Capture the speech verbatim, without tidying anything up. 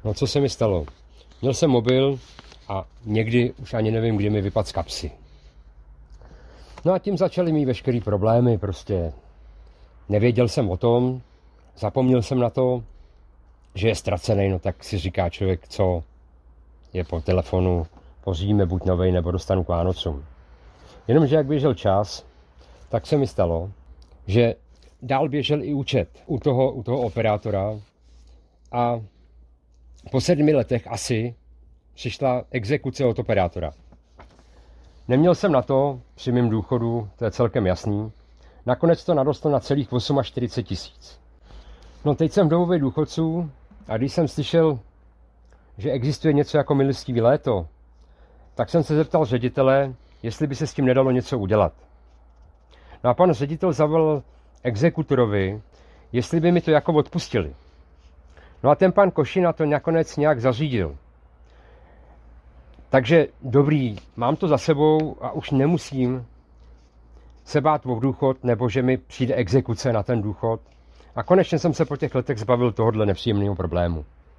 No co se mi stalo? Měl jsem mobil a někdy už ani nevím, kdy mi vypadl z kapsy. No a tím začaly mít veškerý problémy, prostě nevěděl jsem o tom, zapomněl jsem na to, že je ztracený, no tak si říká člověk, co je po telefonu, pořídíme buď novej, nebo dostanu k Vánocům. Jenomže jak běžel čas, tak se mi stalo, že dál běžel i účet u toho, u toho operátora a po sedmi letech asi přišla exekuce od operátora. Neměl jsem na to při mém důchodu, to je celkem jasný. Nakonec to narostlo na celých čtyřicet osm tisíc. No teď jsem v domově důchodců a když jsem slyšel, že existuje něco jako milostivé léto, tak jsem se zeptal ředitele, jestli by se s tím nedalo něco udělat. No a pan ředitel zavolal exekutorovi, jestli by mi to jako odpustili. No a ten pan Košina to nakonec nějak zařídil. Takže dobrý, mám to za sebou a už nemusím se bát o důchod, nebo že mi přijde exekuce na ten důchod. A konečně jsem se po těch letech zbavil tohohle nepříjemného problému.